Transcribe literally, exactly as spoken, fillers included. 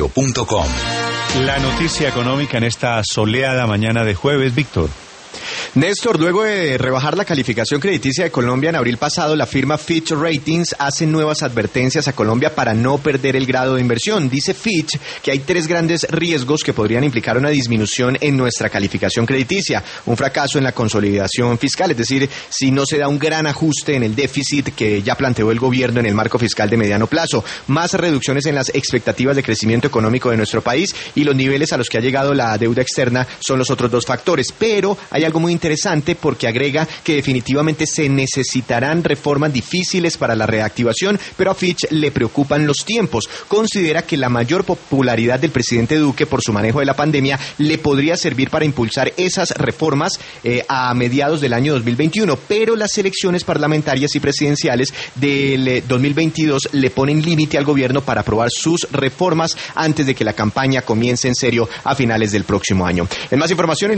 punto com. La noticia económica en esta soleada mañana de jueves, Víctor. Néstor, luego de rebajar la calificación crediticia de Colombia en abril pasado, la firma Fitch Ratings hace nuevas advertencias a Colombia para no perder el grado de inversión. Dice Fitch que hay tres grandes riesgos que podrían implicar una disminución en nuestra calificación crediticia. Un fracaso en la consolidación fiscal, es decir, si no se da un gran ajuste en el déficit que ya planteó el gobierno en el marco fiscal de mediano plazo, más reducciones en las expectativas de crecimiento económico de nuestro país y los niveles a los que ha llegado la deuda externa son los otros dos factores. Pero hay algo muy interesante porque agrega que definitivamente se necesitarán reformas difíciles para la reactivación, pero a Fitch le preocupan los tiempos. Considera que la mayor popularidad del presidente Duque por su manejo de la pandemia le podría servir para impulsar esas reformas eh, a mediados del año dos mil veintiuno, pero las elecciones parlamentarias y presidenciales del eh, dos mil veintidós le ponen límite al gobierno para aprobar sus reformas antes de que la campaña comience en serio a finales del próximo año. En más información,